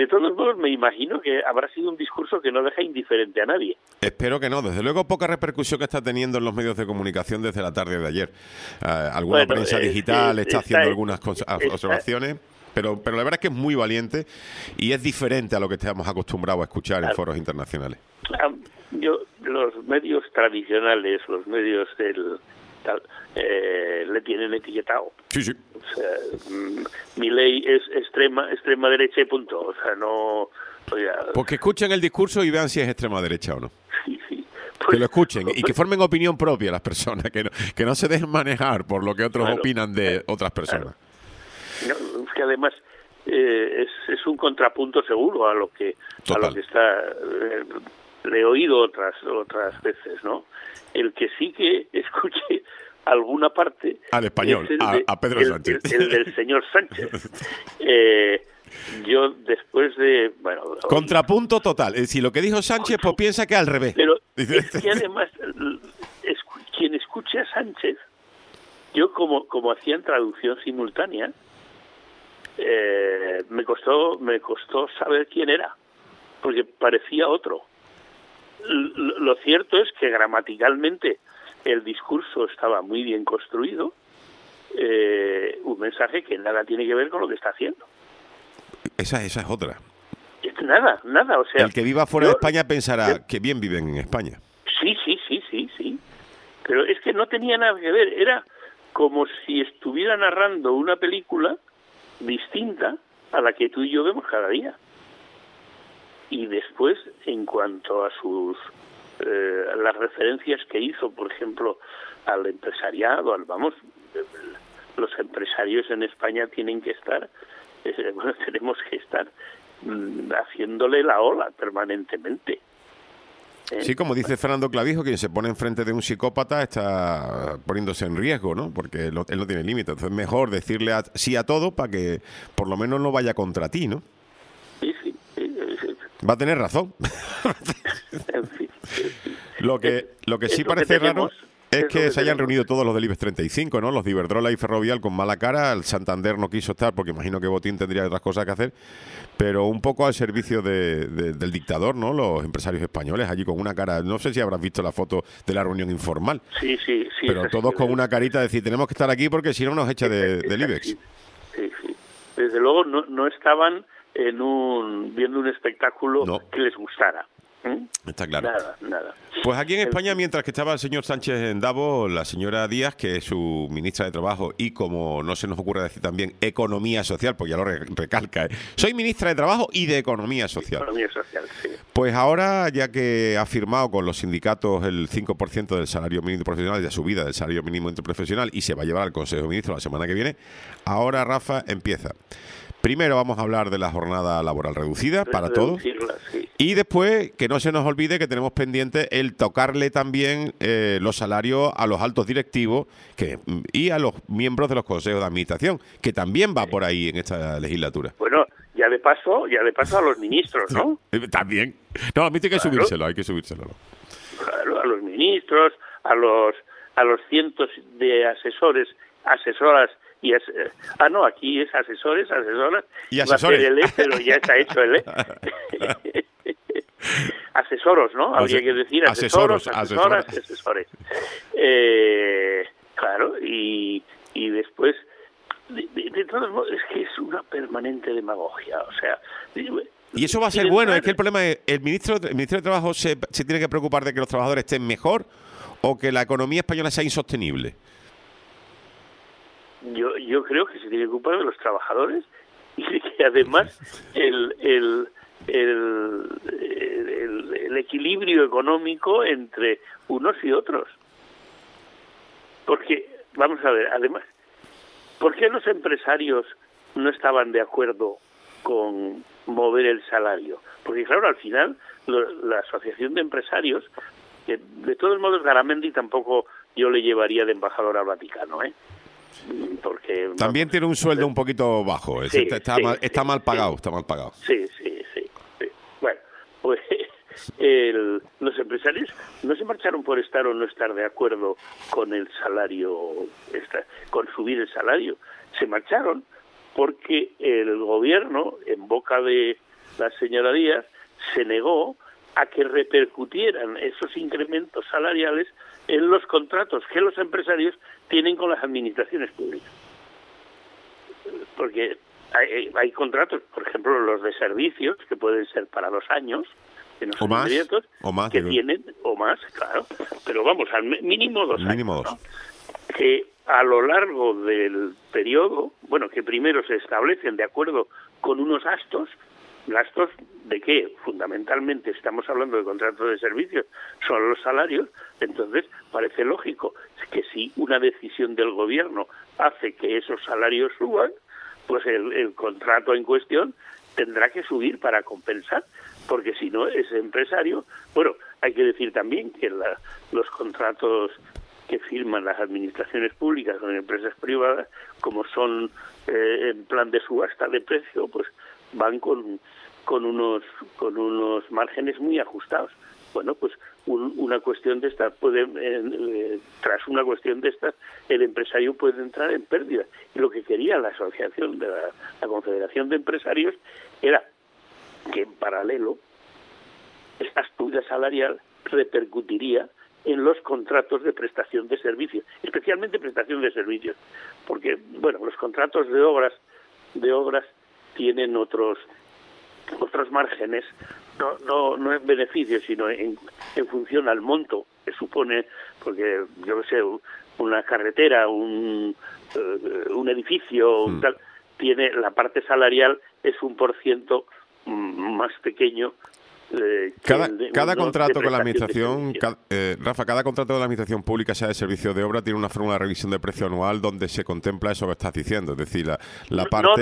De todos modos, me imagino que habrá sido un discurso que no deja indiferente a nadie. Espero que no. Desde luego, poca repercusión que está teniendo en los medios de comunicación desde la tarde de ayer. Alguna prensa digital está haciendo algunas observaciones, pero la verdad es que es muy valiente y es diferente a lo que estamos acostumbrados a escuchar en foros internacionales. Los medios tradicionales, los medios le tienen etiquetado. Sí. O sea, Milei es extrema derecha y punto. O sea, no... Pues que escuchen el discurso y vean si es extrema derecha o no. Sí. Pues, que lo escuchen y que formen opinión propia las personas, que no se dejen manejar por lo que otros opinan de otras personas. No, es que además es un contrapunto seguro a lo que está... le he oído otras veces, ¿no? El que sí que escuche alguna parte... Al español, a Pedro Sánchez. El del señor Sánchez. Yo después de... Contrapunto total. Es decir, lo que dijo Sánchez, pues piensa que al revés. Pero es que además, quien escuche a Sánchez, yo como hacían traducción simultánea, me costó saber quién era, porque parecía otro. Lo cierto es que gramaticalmente el discurso estaba muy bien construido, un mensaje que nada tiene que ver con lo que está haciendo. Esa es otra. Nada, o sea... El que viva fuera de España pensará que bien viven en España. Sí. Pero es que no tenía nada que ver, era como si estuviera narrando una película distinta a la que tú y yo vemos cada día. Y después, en cuanto a las referencias que hizo, por ejemplo, al empresariado, los empresarios en España tienen que estar, tenemos que estar haciéndole la ola permanentemente. Sí, como dice Fernando Clavijo, quien se pone enfrente de un psicópata está poniéndose en riesgo, ¿no? Porque él no tiene límite. Entonces es mejor decirle sí a todo para que por lo menos no vaya contra ti, ¿no? Sí. Va a tener razón. En fin. Lo que sí parece raro es que se hayan reunido todos los del IBEX 35, ¿no? Los de Iberdrola y Ferrovial con mala cara. El Santander no quiso estar porque imagino que Botín tendría otras cosas que hacer, pero un poco al servicio del dictador, ¿no? Los empresarios españoles allí con una cara... No sé si habrás visto la foto de la reunión informal. Sí. Pero todos con una carita de decir, tenemos que estar aquí porque si no nos echa del IBEX. Sí. Desde luego no estaban viendo un espectáculo que les gustara. Está claro. Nada. Pues aquí en España, mientras que estaba el señor Sánchez en Davos, la señora Díaz, que es su ministra de Trabajo y, como no se nos ocurre decir también, Economía Social, pues ya lo recalca, soy ministra de Trabajo y de Economía Social. Economía Social, sí. Pues ahora, ya que ha firmado con los sindicatos el 5% del salario mínimo interprofesional y de subida del salario mínimo interprofesional y se va a llevar al Consejo de Ministros la semana que viene, ahora, Rafa, empieza. Primero vamos a hablar de la jornada laboral reducida para todos. Sí. Y después, que no se nos olvide que tenemos pendiente el tocarle también los salarios a los altos directivos y a los miembros de los consejos de administración, que también va por ahí en esta legislatura. Bueno, ya de paso a los ministros, ¿no? También. No, a mí hay que subírselo, ¿no? Claro, a los ministros, a los cientos de asesoras y aquí es asesoras y asesores. Pero ya está hecho el asesoros, ¿no? Habría que decir asesoras. Claro, y después de todos modos es que es una permanente demagogia, o sea. Y eso va a ser bueno, es que el problema es el Ministerio de Trabajo se tiene que preocupar de que los trabajadores estén mejor o que la economía española sea insostenible. Yo creo que se tiene que ocupar de los trabajadores y que además el equilibrio económico entre unos y otros. Porque, vamos a ver, además, ¿por qué los empresarios no estaban de acuerdo con mover el salario? Porque, claro, al final, la Asociación de Empresarios, de todos modos, Garamendi tampoco yo le llevaría de embajador al Vaticano, porque también tiene un sueldo un poquito bajo, está mal pagado. Sí. Bueno, pues los empresarios no se marcharon por estar o no estar de acuerdo con el salario, con subir el salario, se marcharon porque el gobierno, en boca de la señora Díaz se negó a que repercutieran esos incrementos salariales en los contratos que los empresarios tienen con las administraciones públicas. Porque hay contratos, por ejemplo, los de servicios, que pueden ser para 2 años, que no son inmediatos, que tienen, o más, claro, pero vamos, al mínimo 2 años, ¿no? Que a lo largo del periodo, bueno, que primero se establecen de acuerdo con unos gastos de que fundamentalmente estamos hablando de contratos de servicios, son los salarios. Entonces parece lógico que si una decisión del gobierno hace que esos salarios suban, pues el contrato en cuestión tendrá que subir para compensar, porque si no, ese empresario, bueno, hay que decir también que los contratos que firman las administraciones públicas con empresas privadas, como son en plan de subasta de precio, pues van con unos márgenes muy ajustados. Bueno, pues una cuestión de estas tras una cuestión de estas, el empresario puede entrar en pérdida. Y lo que quería la asociación de la Confederación de Empresarios era que en paralelo esta subida salarial repercutiría en los contratos de prestación de servicios, especialmente prestación de servicios, porque bueno, los contratos de obras tienen otros márgenes, no en beneficio, sino en función al monto que supone, porque yo sé, una carretera, un edificio, tal, tiene la parte salarial es 1% más pequeño. Cada contrato con la administración, Rafa, cada contrato de la administración pública, sea de servicio de obra, tiene una fórmula de revisión de precio anual donde se contempla eso que estás diciendo, es decir, la parte...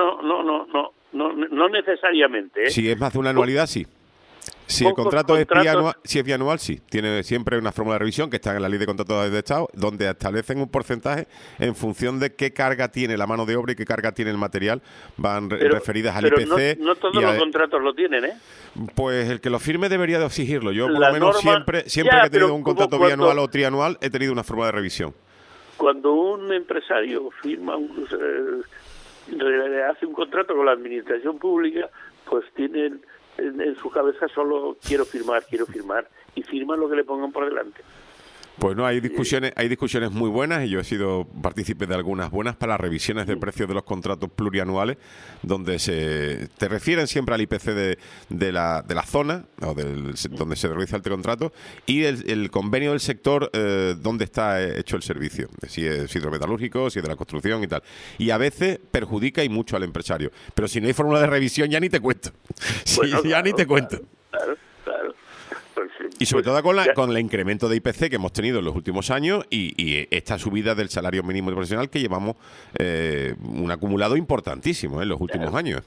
No necesariamente, ¿eh? Si es más de una anualidad, sí. Si el contrato es bianual, sí. Tiene siempre una fórmula de revisión que está en la Ley de Contratos de Estado, donde establecen un porcentaje en función de qué carga tiene la mano de obra y qué carga tiene el material. Van referidas al IPC. Pero no todos los contratos lo tienen, ¿eh? Pues el que lo firme debería de exigirlo. Yo, por lo menos, siempre que he tenido un contrato bianual o trianual, he tenido una fórmula de revisión. Cuando un empresario firma hace un contrato con la administración pública, pues tienen en su cabeza solo quiero firmar, y firman lo que le pongan por delante. Pues no, hay discusiones muy buenas, y yo he sido partícipe de algunas buenas para las revisiones de precios de los contratos plurianuales, donde te refieren siempre al IPC de la zona, o donde se realiza el contrato, y el convenio del sector donde está hecho el servicio, si es hidrometalúrgico, si es de la construcción y tal. Y a veces perjudica y mucho al empresario. Pero si no hay fórmula de revisión, ya ni te cuento. Bueno, ya ni te cuento. Claro. Y sobre todo con el incremento de IPC que hemos tenido en los últimos años y esta subida del salario mínimo profesional que llevamos un acumulado importantísimo en los últimos años.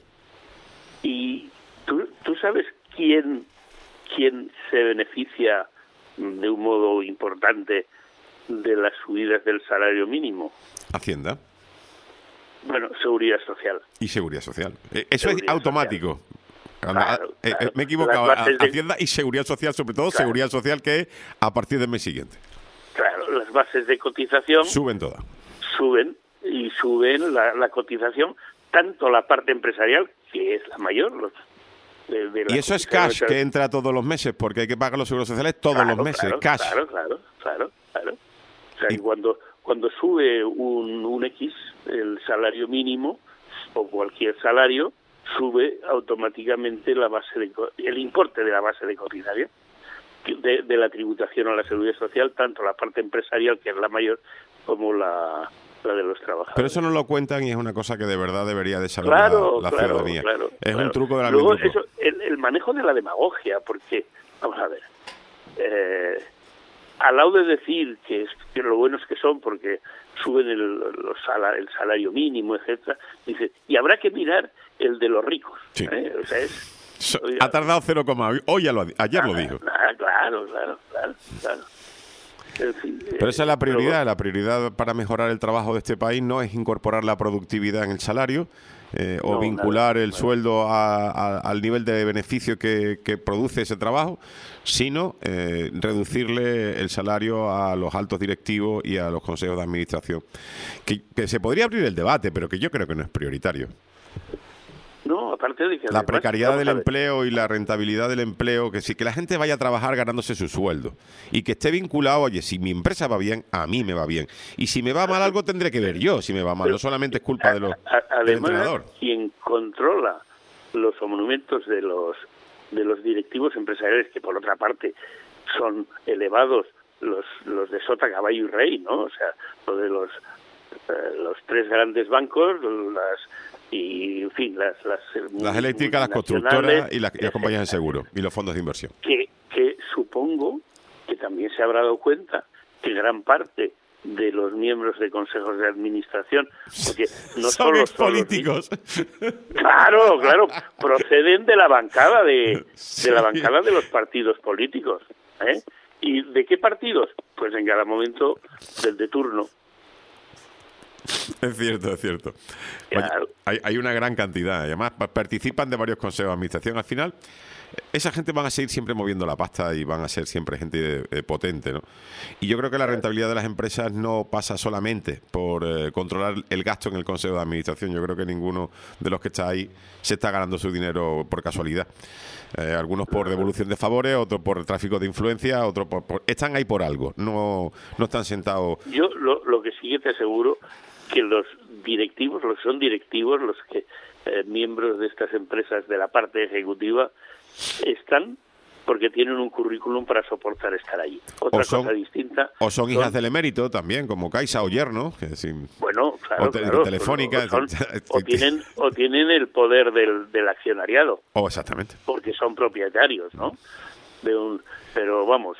¿Y tú sabes quién se beneficia de un modo importante de las subidas del salario mínimo? Hacienda. Bueno, Seguridad Social. Y Seguridad Social. Eso es automático. Claro. Me he equivocado. Hacienda y Seguridad Social, sobre todo Seguridad Social, que es a partir del mes siguiente. Claro, las bases de cotización suben todas. Suben la cotización, tanto la parte empresarial, que es la mayor. Y eso es cash, que entra todos los meses, porque hay que pagar los seguros sociales todos los meses. Cash. Claro. O sea, y cuando sube un X, el salario mínimo, o cualquier salario, sube automáticamente el importe de la base de cotización de la tributación a la seguridad social, tanto la parte empresarial, que es la mayor, como la de los trabajadores. Pero eso no lo cuentan y es una cosa que de verdad debería de saber la ciudadanía. Es un truco de la Luego, el manejo de la demagogia, porque, vamos a ver, al lado de decir que lo buenos que son porque suben el salario mínimo, etcétera, dice, y habrá que mirar el de los ricos. Sí. O sea, ha tardado 0, ayer lo dijo. Claro. En fin, pero esa es la prioridad. La prioridad para mejorar el trabajo de este país no es incorporar la productividad en el salario o vincular el sueldo al nivel de beneficio que produce ese trabajo, sino reducirle el salario a los altos directivos y a los consejos de administración. Que se podría abrir el debate, pero que yo creo que no es prioritario. No, aparte aparte de que la además, precariedad del empleo y la rentabilidad del empleo, que la gente vaya a trabajar ganándose su sueldo y que esté vinculado, oye, si mi empresa va bien, a mí me va bien, y si me va mal algo tendré que ver yo si me va mal, pero, no solamente es culpa del además, entrenador. Quien controla los monumentos de los directivos empresariales, que por otra parte son elevados, los de sota, caballo y rey, ¿no? O sea, lo de los tres grandes bancos, en fin, las eléctricas, las constructoras y las compañías de seguro y los fondos de inversión. Que supongo que también se habrá dado cuenta que gran parte de los miembros de consejos de administración, porque no son solo políticos. Claro, proceden de la bancada de la bancada de los partidos políticos, ¿eh? ¿Y de qué partidos? Pues en cada momento del de turno. Es cierto. Claro. Oye, hay una gran cantidad. Además, participan de varios consejos de administración. Al final, esa gente van a seguir siempre moviendo la pasta y van a ser siempre gente potente, ¿no? Y yo creo que la rentabilidad de las empresas no pasa solamente por controlar el gasto en el consejo de administración. Yo creo que ninguno de los que está ahí se está ganando su dinero por casualidad. Algunos por devolución de favores, otros por tráfico de influencia, otros están ahí por algo. No están sentados. Yo lo que sí que te aseguro que los directivos, los que miembros de estas empresas de la parte ejecutiva están porque tienen un currículum para soportar estar allí. Otra cosa distinta. O son hijas del emérito también, como Caixa o Yerno. Bueno, claro. Telefónica. O tienen el poder del accionariado. Exactamente. Porque son propietarios, ¿no? Pero vamos,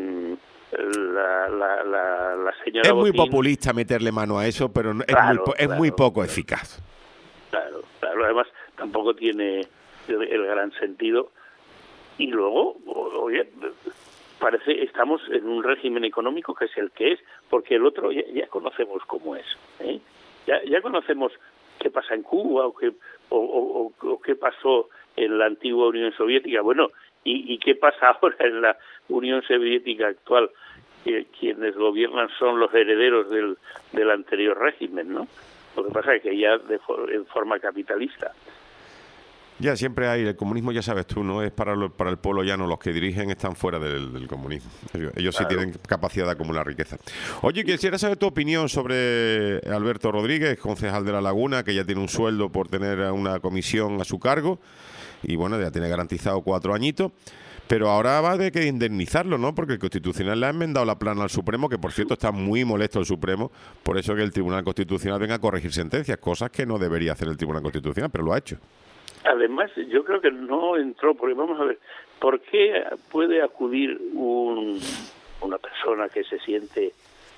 la señora es muy Botín, populista meterle mano a eso, pero es muy poco eficaz. Claro. Además, tampoco tiene el gran sentido. Y luego, oye, estamos en un régimen económico que es el que es, porque el otro ya conocemos cómo es, ¿eh? Ya conocemos qué pasa en Cuba o qué pasó en la antigua Unión Soviética. Bueno, y qué pasa ahora en la Unión Soviética actual. Quienes gobiernan son los herederos del anterior régimen, ¿no? Lo que pasa es que ya en forma capitalista. Ya siempre hay, el comunismo ya sabes tú, no es para el pueblo llano, los que dirigen están fuera del comunismo. Ellos sí tienen capacidad de acumular riqueza. Oye, quisiera saber tu opinión sobre Alberto Rodríguez, concejal de La Laguna, que ya tiene un sueldo por tener una comisión a su cargo y bueno, ya tiene garantizado 4 añitos. Pero ahora va de que indemnizarlo, ¿no? Porque el Constitucional le ha enmendado la plana al Supremo, que por cierto está muy molesto el Supremo, por eso que el Tribunal Constitucional venga a corregir sentencias, cosas que no debería hacer el Tribunal Constitucional, pero lo ha hecho. Además, yo creo que no entró, porque vamos a ver, ¿por qué puede acudir una persona que se siente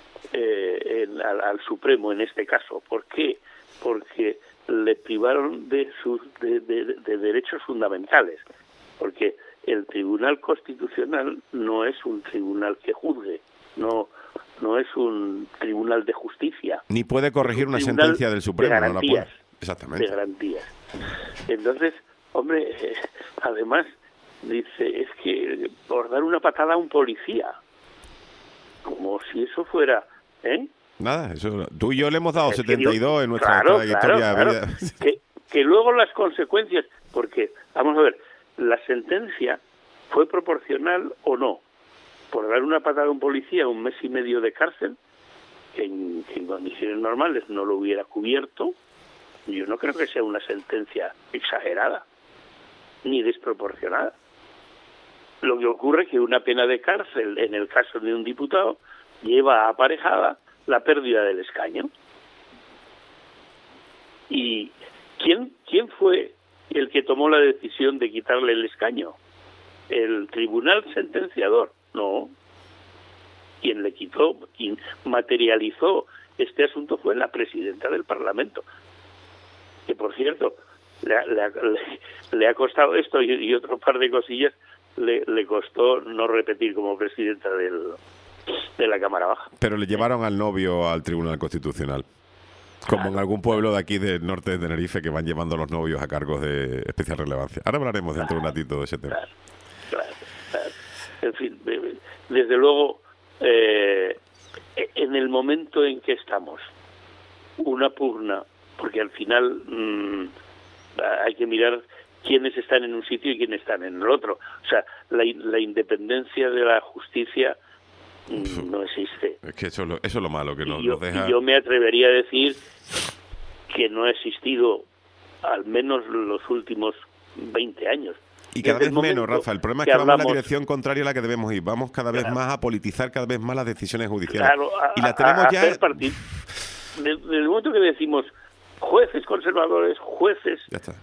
al Supremo en este caso? ¿Por qué? Porque le privaron de derechos fundamentales, porque el Tribunal Constitucional no es un tribunal que juzgue, no es un tribunal de justicia. Ni puede corregir una sentencia del Supremo, no la puede. Exactamente. De garantías. Entonces, hombre, además, dice, es que por dar una patada a un policía, como si eso fuera, ¿eh? Nada, eso, tú y yo le hemos dado 72 en nuestra trayectoria. Claro. Que luego las consecuencias, porque, vamos a ver, la sentencia fue proporcional o no. Por dar una patada a un policía, 1 mes y medio de cárcel, que en condiciones normales no lo hubiera cubierto. Yo no creo que sea una sentencia exagerada ni desproporcionada. Lo que ocurre es que una pena de cárcel, en el caso de un diputado, lleva aparejada la pérdida del escaño. ¿Y quién fue el que tomó la decisión de quitarle el escaño? ¿El tribunal sentenciador? No. Quien materializó este asunto fue la presidenta del Parlamento, que por cierto le ha costado esto y otro par de cosillas, le costó no repetir como presidenta de la Cámara Baja. Pero le llevaron al novio al Tribunal Constitucional, como en algún pueblo de aquí del norte de Tenerife, que van llevando a los novios a cargos de especial relevancia. Ahora hablaremos dentro de un ratito de ese tema. Claro. En fin, desde luego, en el momento en que estamos, una pugna, porque al final hay que mirar quiénes están en un sitio y quiénes están en el otro. O sea, la independencia de la justicia no existe. Es que eso es lo malo, que nos deja... Y yo me atrevería a decir que no ha existido al menos los últimos 20 años. Y cada vez menos, Rafa. El problema es que vamos en la dirección contraria a la que debemos ir. Vamos cada vez más a politizar cada vez más las decisiones judiciales. Claro, y la tenemos ya... Desde el momento que decimos jueces conservadores, jueces... Ya está.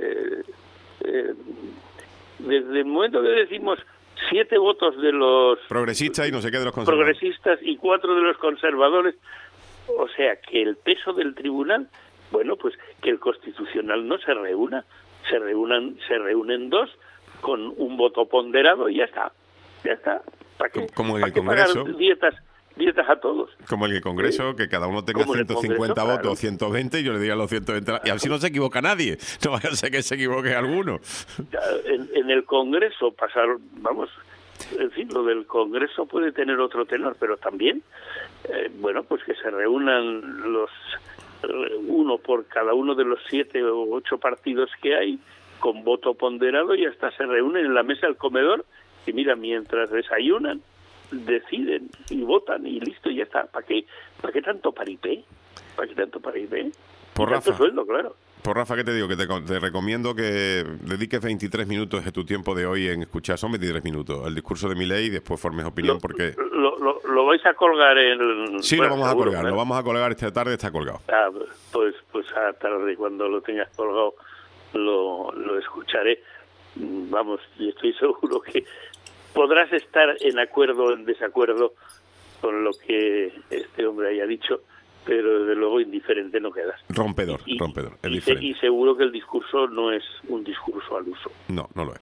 Desde el momento que decimos 7 votos de los... progresistas y no sé qué de los conservadores. Progresistas y 4 de los conservadores. O sea, que el peso del tribunal... Bueno, pues que el Constitucional no se reúna. Se reúnen 2 con un voto ponderado y ya está. ¿Para qué? Como en el Congreso. Pagar dietas a todos. Como en el Congreso, que cada uno tenga 150 votos, claro. 120, y yo le diga los 120. Y así no se equivoca nadie. No vaya a ser que se equivoque alguno. En el Congreso en fin, lo del Congreso puede tener otro tenor, pero también, bueno, pues que se reúnan uno por cada uno de los 7 o 8 partidos que hay, con voto ponderado, y hasta se reúnen en la mesa del comedor, y mira, mientras desayunan, deciden y votan, y listo, y ya está. ¿Para qué tanto paripé? ¿Para qué tanto paripé? Por tanto Rafa, sueldo, claro. Por Rafa, ¿qué te digo? Que te recomiendo que dediques 23 minutos de tu tiempo de hoy en escuchar, son 23 minutos, el discurso de Milei, y después formes opinión, porque... ¿Lo vais a colgar en...? Sí, bueno, lo vamos a colgar, ¿no? Lo vamos a colgar esta tarde, está colgado. Pues a tarde, cuando lo tengas colgado, lo escucharé. Vamos, y estoy seguro que podrás estar en acuerdo o en desacuerdo con lo que este hombre haya dicho, pero desde luego indiferente no quedas. Rompedor, es diferente. Y seguro que el discurso no es un discurso al uso. No lo es.